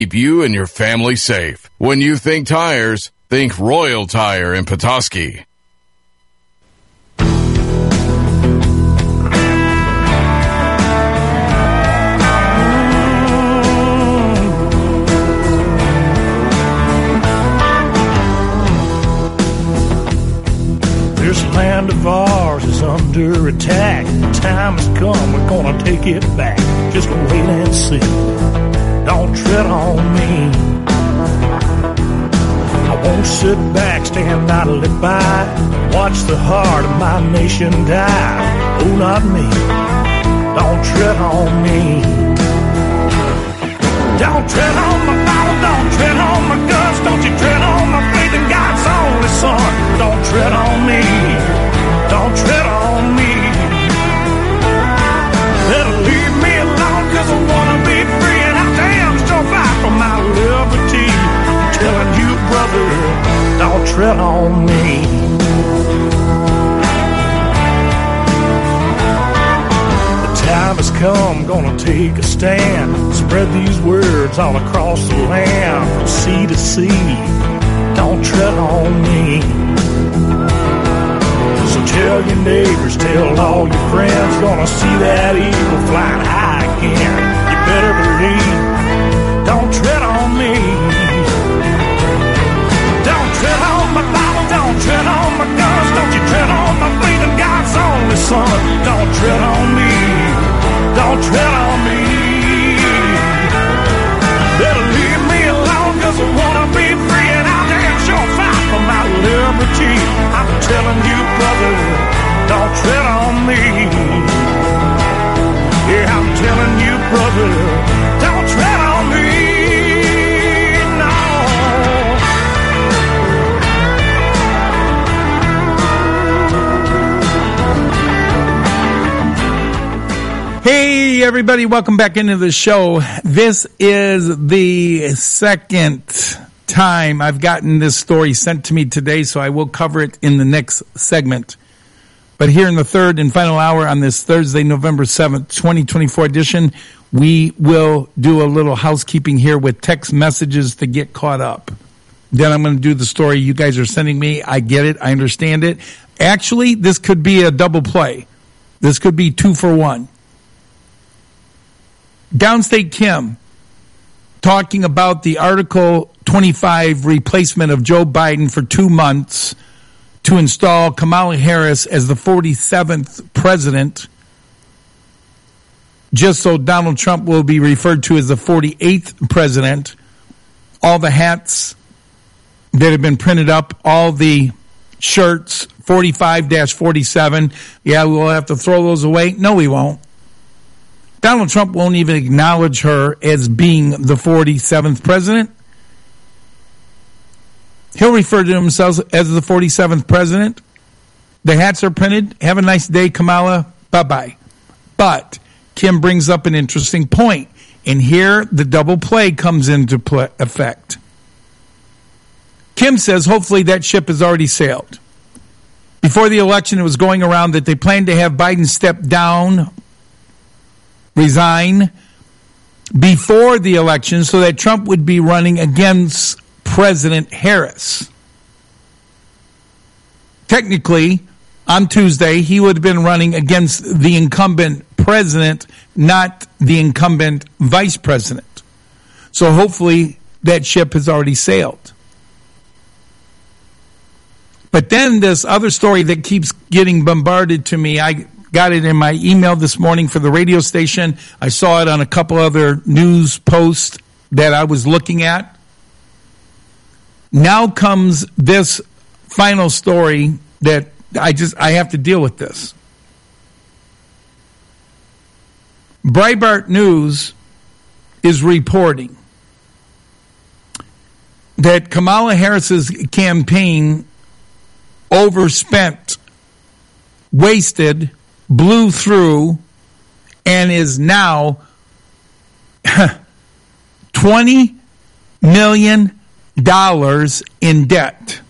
Keep you and your family safe. When you think tires, think Royal Tire in Petoskey. This land of ours is under attack. The time has come, we're gonna take it back. Just wait and see. Don't tread on me. I won't sit back, stand idly by, watch the heart of my nation die. Oh, not me. Don't tread on me. Don't tread on my Bible, don't tread on my guns, don't you tread on my faith in God's only Son. Don't tread on me, don't tread on me. Better leave me alone, cause I wanna be free, and I damn sure fight for my liberty. I'm telling you, brother, don't tread on me. Time has come, gonna take a stand. Spread these words all across the land, from sea to sea. Don't tread on me. So tell your neighbors, tell all your friends, gonna see that eagle flying high again. You better believe, don't tread on me. Don't tread on my Bible, don't tread on my guns, don't you tread on my faith in God's only Son. Don't tread on me. Don't tread on me. Better leave me alone, cause I wanna be free, and I'll damn sure fight for my liberty. I'm telling you, brother, don't tread on me. Yeah, I'm telling you, brother, don't tread on me. No. Hey, everybody, welcome back into the show. This is the second time I've gotten this story sent to me today, so I will cover it in the next segment. But here in the third and final hour on this Thursday, November 7th, 2024 edition, we will do a little housekeeping here with text messages to get caught up. Then I'm going to do the story you guys are sending me. I get it. I understand it. Actually, this could be a double play. This could be 2 for 1. Downstate Kim talking about the Article 25 replacement of Joe Biden for 2 months to install Kamala Harris as the 47th president, just so Donald Trump will be referred to as the 48th president. All the hats that have been printed up, all the shirts, 45-47. Yeah, we'll have to throw those away. No, we won't. Donald Trump won't even acknowledge her as being the 47th president. He'll refer to himself as the 47th president. The hats are printed. Have a nice day, Kamala. Bye-bye. But Kim brings up an interesting point, and here the double play comes into effect. Kim says hopefully that ship has already sailed. Before the election, it was going around that they planned to have Biden step down, resign before the election so that Trump would be running against President Harris. Technically, on Tuesday, he would have been running against the incumbent president, not the incumbent vice president. So hopefully that ship has already sailed. But then this other story that keeps getting bombarded to me, I got it in my email this morning for the radio station. I saw it on a couple other news posts that I was looking at. Now comes this final story that I have to deal with this. Breitbart News is reporting that Kamala Harris's campaign overspent, wasted, blew through, and is now $20 million in debt.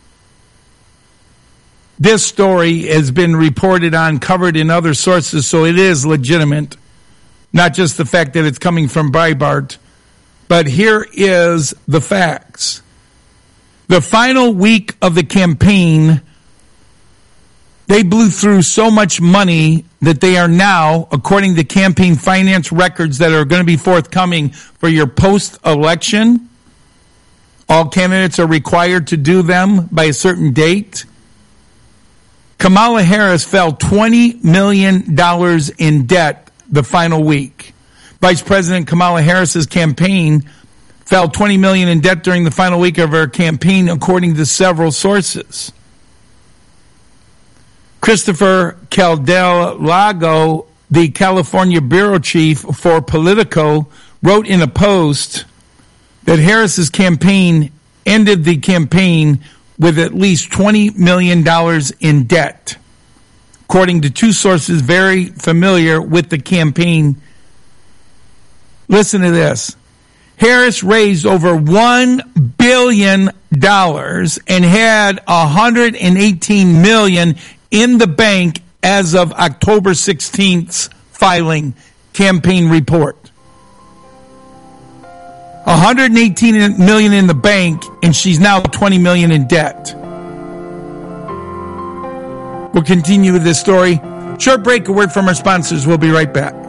This story has been reported on, covered in other sources, so it is legitimate. Not just the fact that it's coming from Breitbart, But here is the facts. The final week of the campaign, they blew through so much money that they are now, according to campaign finance records that are going to be forthcoming for your post-election, all candidates are required to do them by a certain date. Kamala Harris fell $20 million in debt the final week. Vice President Kamala Harris's campaign fell $20 million in debt during the final week of her campaign, according to several sources. Christopher Caldelago, the California bureau chief for Politico, wrote in a post that Harris's campaign ended the campaign with at least $20 million in debt, according to two sources very familiar with the campaign. Listen to this. Harris raised over $1 billion and had $118 million in the bank as of October 16th's filing campaign report. $118 million in the bank, and she's now $20 million in debt. We'll continue with this story. Short break, a word from our sponsors. We'll be right back.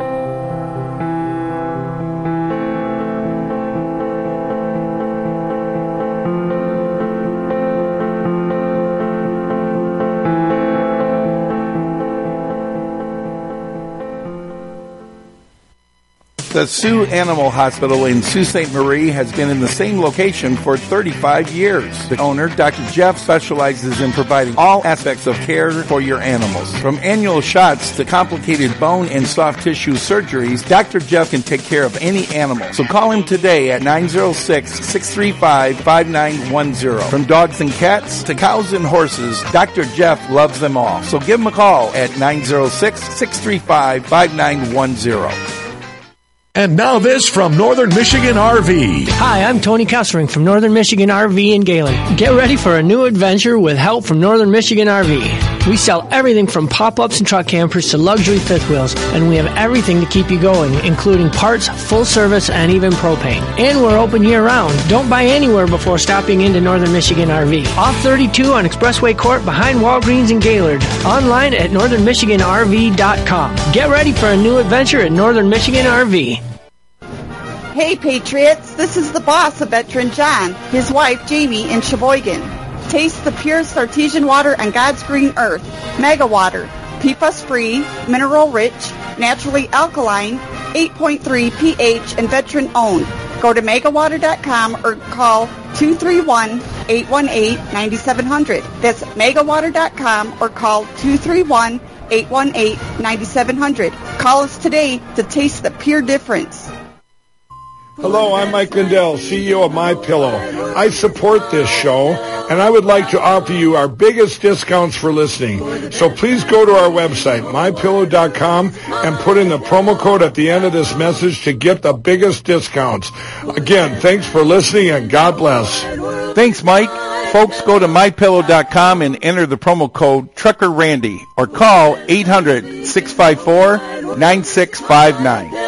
The Sioux Animal Hospital in Sault Ste. Marie has been in the same location for 35 years. The owner, Dr. Jeff, specializes in providing all aspects of care for your animals. From annual shots to complicated bone and soft tissue surgeries, Dr. Jeff can take care of any animal. So call him today at 906-635-5910. From dogs and cats to cows and horses, Dr. Jeff loves them all. So give him a call at 906-635-5910. And now this from Northern Michigan RV. Hi, I'm Tony Kessering from Northern Michigan RV in Gaylord. Get ready for a new adventure with help from Northern Michigan RV. We sell everything from pop-ups and truck campers to luxury fifth wheels, and we have everything to keep you going, including parts, full service, and even propane. And we're open year-round. Don't buy anywhere before stopping into Northern Michigan RV. Off 32 on Expressway Court behind Walgreens in Gaylord. Online at northernmichiganrv.com. Get ready for a new adventure at Northern Michigan RV. Hey Patriots, this is the boss of Veteran John, his wife Jamie in Sheboygan. Taste the purest artesian water on God's green earth. Mega Water, PFAS-free, mineral-rich, naturally alkaline, 8.3 pH, and veteran-owned. Go to megawater.com or call 231-818-9700. That's megawater.com or call 231-818-9700. Call us today to taste the pure difference. Hello, I'm Mike Lindell, CEO of MyPillow. I support this show, and I would like to offer you our biggest discounts for listening. So please go to our website, MyPillow.com, and put in the promo code at the end of this message to get the biggest discounts. Again, thanks for listening, and God bless. Thanks, Mike. Folks, go to MyPillow.com and enter the promo code TruckerRandy or call 800-654-9659.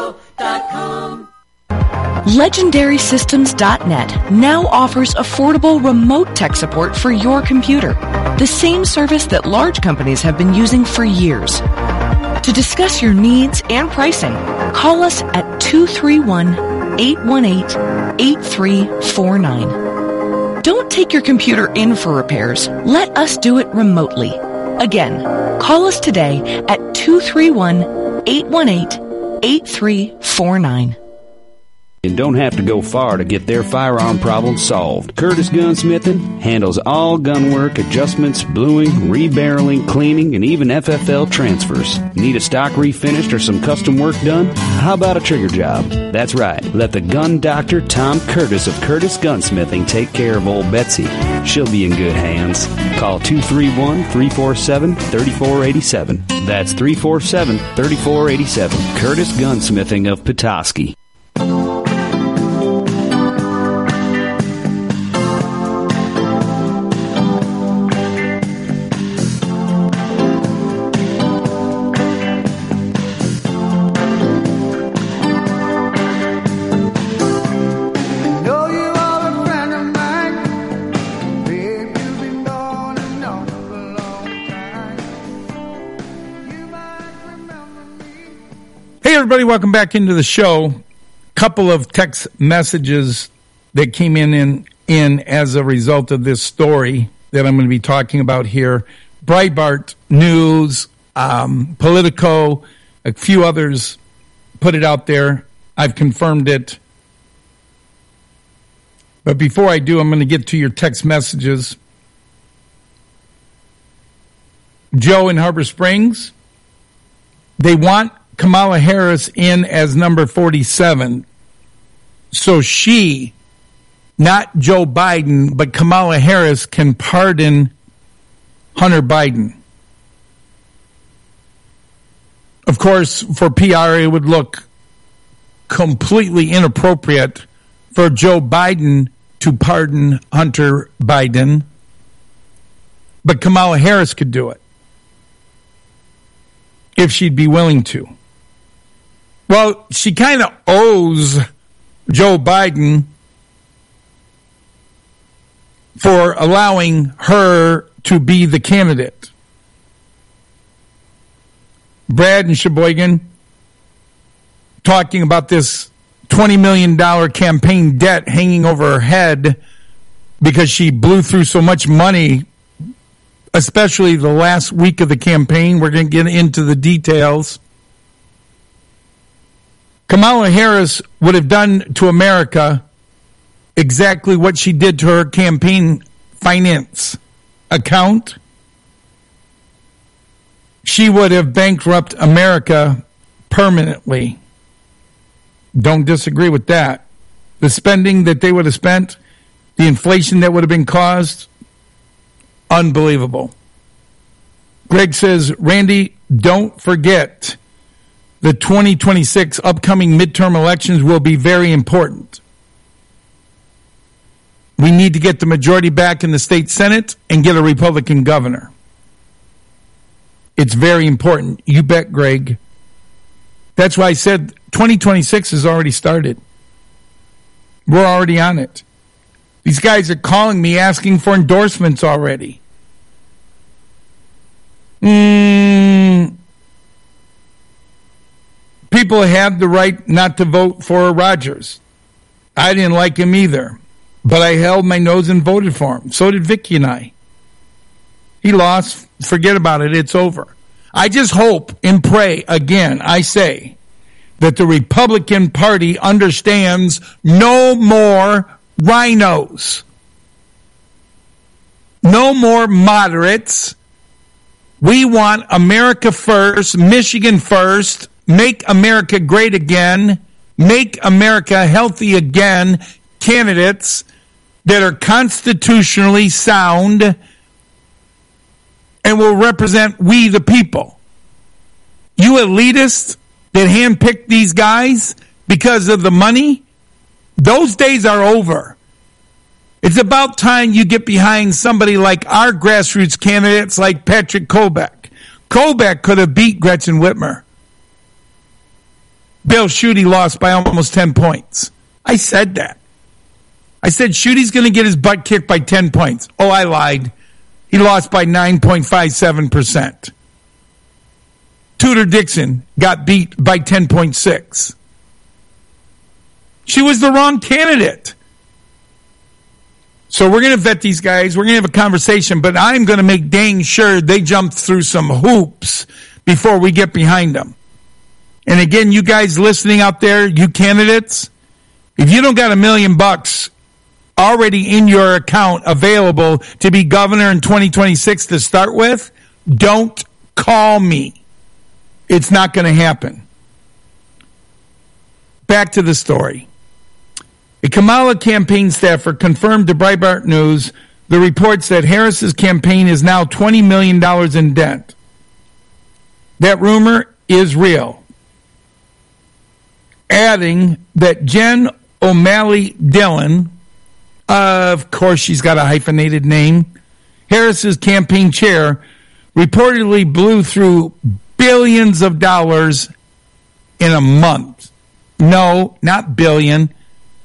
LegendarySystems.net now offers affordable remote tech support for your computer, the same service that large companies have been using for years. To discuss your needs and pricing, call us at 231-818-8349. Don't take your computer in for repairs. Let us do it remotely. Again, call us today at 231-818-8349. And don't have to go far to get their firearm problem solved. Curtis Gunsmithing handles all gun work, adjustments, bluing, rebarreling, cleaning, and even FFL transfers. Need a stock refinished or some custom work done? How about a trigger job? That's right. Let the gun doctor, Tom Curtis of Curtis Gunsmithing, take care of old Betsy. She'll be in good hands. Call 231-347-3487. That's 347-3487. Curtis Gunsmithing of Petoskey. everybody, welcome back into the show. Couple of text messages that came in as a result of this story that I'm going to be talking about here. Breitbart News, Politico, a few others put it out there. I've confirmed it. But before I do, I'm going to get to your text messages. Joe in Harbor Springs, they want Kamala Harris in as number 47. So she, not Joe Biden, but Kamala Harris can pardon Hunter Biden. Of course, for PR, it would look completely inappropriate for Joe Biden to pardon Hunter Biden, but Kamala Harris could do it if she'd be willing to. Well, she kind of owes Joe Biden for allowing her to be the candidate. Brad and Sheboygan talking about this $20 million campaign debt hanging over her head because she blew through so much money, especially the last week of the campaign. We're going to get into the details. Kamala Harris would have done to America exactly what she did to her campaign finance account. She would have bankrupted America permanently. Don't disagree with that. The spending that they would have spent, the inflation that would have been caused, unbelievable. Greg says, Randy, don't forget the 2026 upcoming midterm elections will be very important. We need to get the majority back in the state Senate and get a Republican governor. It's very important. You bet, Greg. That's why I said 2026 has already started. We're already on it. These guys are calling me asking for endorsements already. People have the right not to vote for Rogers. I didn't like him either, but I held my nose and voted for him. So did Vicky and I. He lost. Forget about it. It's over. I just hope and pray, again, I say, that the Republican Party understands no more rhinos. No more moderates. We want America first, Michigan first, make America great again, make America healthy again, candidates that are constitutionally sound and will represent we the people. You elitists that handpicked these guys because of the money, those days are over. It's about time you get behind somebody like our grassroots candidates like Patrick Kobach. Kobach could have beat Gretchen Whitmer. Bill Schuette lost by almost 10 points. I said that. I said Schuette's going to get his butt kicked by 10 points. Oh, I lied. He lost by 9.57%. Tudor Dixon got beat by 10.6. She was the wrong candidate. So we're going to vet these guys. We're going to have a conversation, but I'm going to make dang sure they jump through some hoops before we get behind them. And again, you guys listening out there, you candidates, if you don't got $1 million already in your account available to be governor in 2026 to start with, don't call me. It's not going to happen. Back to the story. A Kamala campaign staffer confirmed to Breitbart News the reports that Harris's campaign is now $20 million in debt. That rumor is real. Adding that Jen O'Malley Dillon, of course she's got a hyphenated name, Harris's campaign chair, reportedly blew through billions of dollars in a month. No, not billion.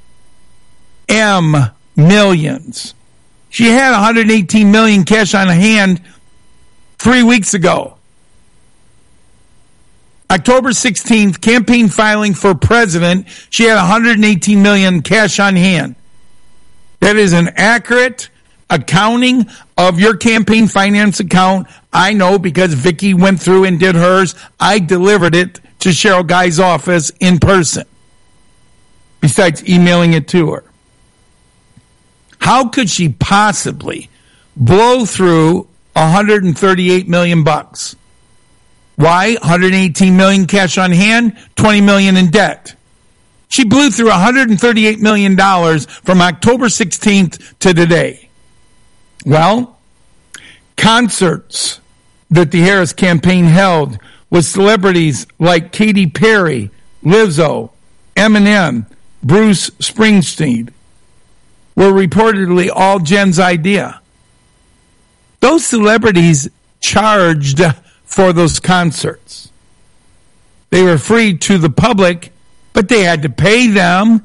Millions. She had $118 million cash on hand 3 weeks ago. October 16th, campaign filing for president, she had $118 million cash on hand. That is an accurate accounting of your campaign finance account. I know because Vicki went through and did hers. I delivered it to Cheryl Guy's office in person, besides emailing it to her. How could she possibly blow through $138 million bucks? Why? $118 million cash on hand, $20 million in debt. She blew through $138 million from October 16th to today. Well, concerts that the Harris campaign held with celebrities like Katy Perry, Lizzo, Eminem, Bruce Springsteen were reportedly all Jen's idea. Those celebrities charged for those concerts. They were free to the public, but they had to pay them.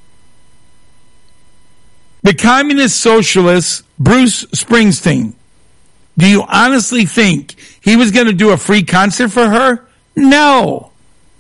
The communist socialist Bruce Springsteen, do you honestly think he was going to do a free concert for her? No.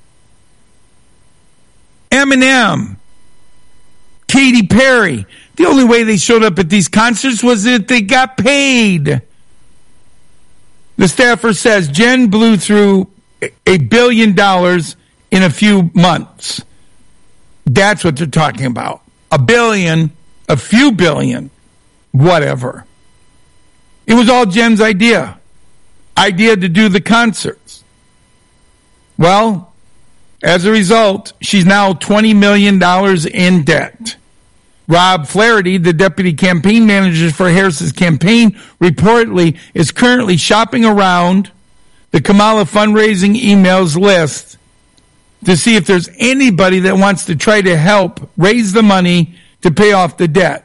Eminem, Katy Perry, the only way they showed up at these concerts was that they got paid. The staffer says Jen blew through $1 billion in a few months. That's what they're talking about. $1 billion, a few billion, whatever. It was all Jen's idea to do the concerts. Well, as a result, she's now $20 million in debt. Rob Flaherty, the deputy campaign manager for Harris's campaign, reportedly is currently shopping around the Kamala fundraising emails list to see if there's anybody that wants to try to help raise the money to pay off the debt.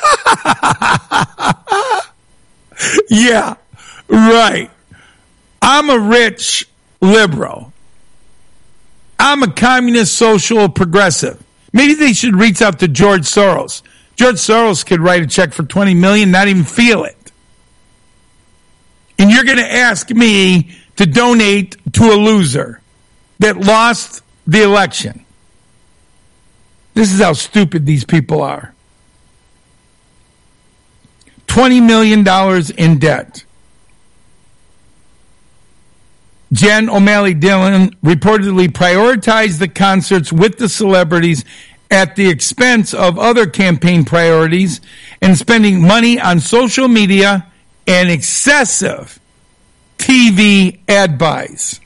Yeah, right. I'm a rich liberal. I'm a communist social progressive. Maybe they should reach out to George Soros. George Soros could write a check for $20 million, not even feel it. And you're going to ask me to donate to a loser that lost the election. This is how stupid these people are. $20 million in debt. Jen O'Malley Dillon reportedly prioritized the concerts with the celebrities at the expense of other campaign priorities and spending money on social media and excessive TV ad buys.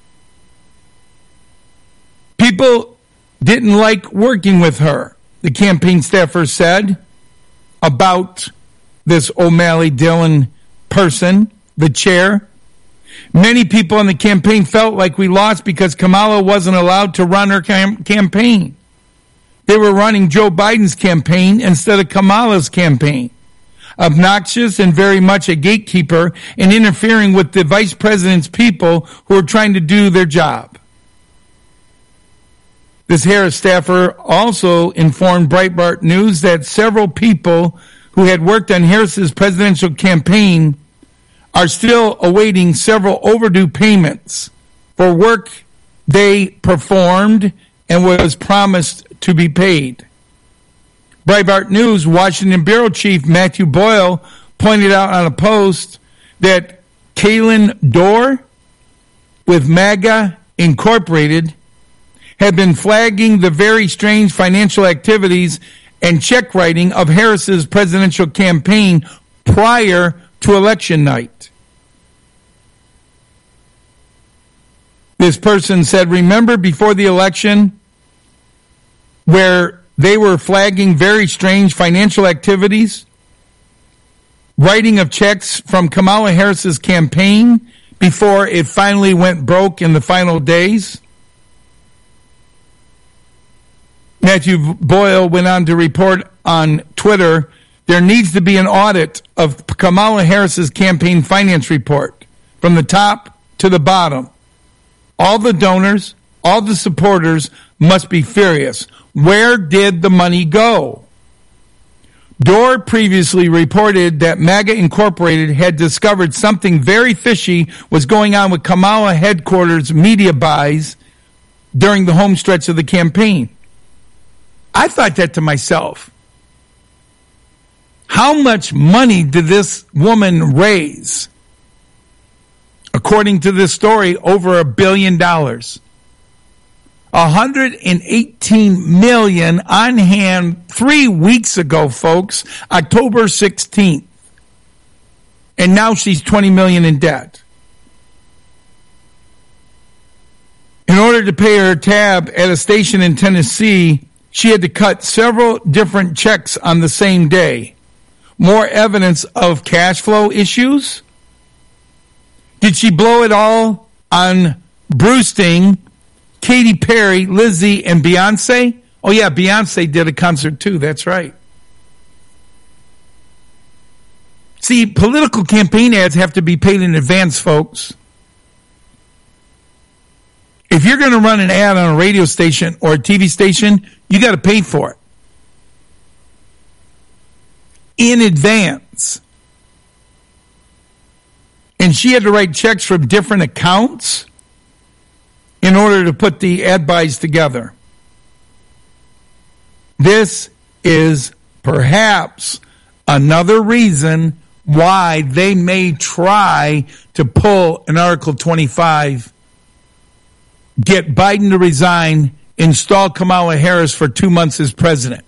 People didn't like working with her, the campaign staffer said about this O'Malley Dillon person, the chair. Many people in the campaign felt like we lost because Kamala wasn't allowed to run her campaign. They were running Joe Biden's campaign instead of Kamala's campaign. Obnoxious and very much a gatekeeper and interfering with the vice president's people who are trying to do their job. This Harris staffer also informed Breitbart News that several people who had worked on Harris's presidential campaign are still awaiting several overdue payments for work they performed and was promised to be paid. Breitbart News Washington Bureau Chief Matthew Boyle pointed out on a post that Kaylin Dorr with MAGA Incorporated had been flagging the very strange financial activities and check writing of Harris's presidential campaign prior to election night. This person said, remember before the election where they were flagging very strange financial activities, writing of checks from Kamala Harris's campaign before it finally went broke in the final days? Matthew Boyle went on to report on Twitter, there needs to be an audit of Kamala Harris's campaign finance report from the top to the bottom. All the donors, all the supporters must be furious. Where did the money go? Dorr previously reported that MAGA Incorporated had discovered something very fishy was going on with Kamala headquarters media buys during the home stretch of the campaign. I thought that to myself. How much money did this woman raise? According to this story, over $1 billion. $118 million on hand 3 weeks ago, folks, October 16th. And now she's $20 million in debt. In order to pay her tab at a station in Tennessee, she had to cut several different checks on the same day. More evidence of cash flow issues? Did she blow it all on Bruce-ing, Katy Perry, Lizzie, and Beyonce? Oh yeah, Beyonce did a concert too, that's right. See, political campaign ads have to be paid in advance, folks. If you're going to run an ad on a radio station or a TV station, you got to pay for it in advance. And she had to write checks from different accounts in order to put the ad buys together. This is perhaps another reason why they may try to pull an Article 25, get Biden to resign, install Kamala Harris for 2 months as president.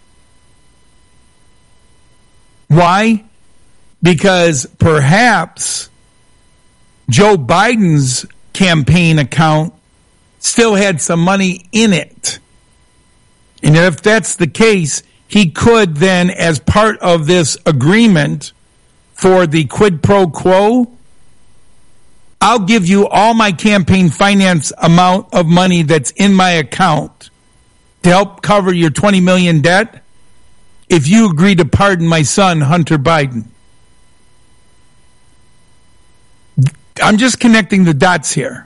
Why? Because perhaps Joe Biden's campaign account still had some money in it. And if that's the case, he could then, as part of this agreement for the quid pro quo, I'll give you all my campaign finance amount of money that's in my account to help cover your $20 million debt if you agree to pardon my son, Hunter Biden. I'm just connecting the dots here.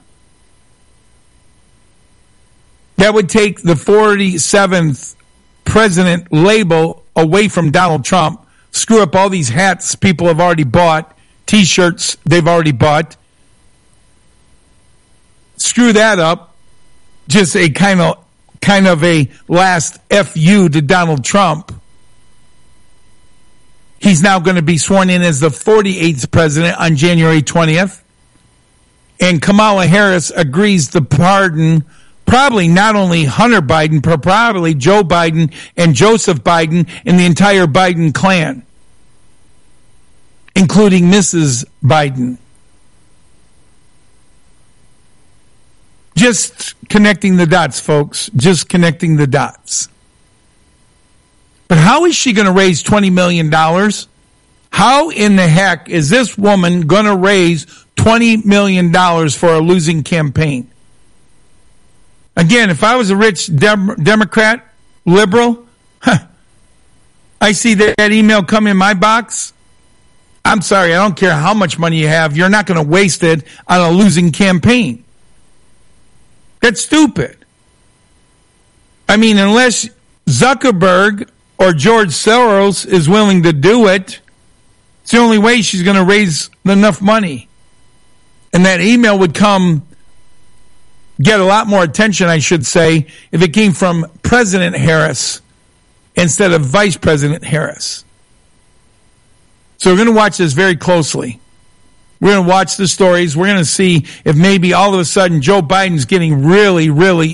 That would take the 47th president label away from Donald Trump, screw up all these hats people have already bought, T-shirts they've already bought, screw that up, just a kind of a last FU to Donald Trump. He's now going to be sworn in as the 48th president on January 20th. And Kamala Harris agrees to pardon probably not only Hunter Biden, but probably Joe Biden and Joseph Biden and the entire Biden clan, including Mrs. Biden. Just connecting the dots, folks. Just connecting the dots. But how is she going to raise $20 million? How in the heck is this woman going to raise $20 million for a losing campaign? Again, if I was a rich Democrat, liberal, I see that email come in my box. I'm sorry, I don't care how much money you have. You're not going to waste it on a losing campaign. That's stupid. I mean, unless Zuckerberg or George Soros is willing to do it, it's the only way she's going to raise enough money. And that email would get a lot more attention, I should say, if it came from President Harris instead of Vice President Harris. So we're going to watch this very closely. We're going to watch the stories. We're going to see if maybe all of a sudden Joe Biden's getting really, really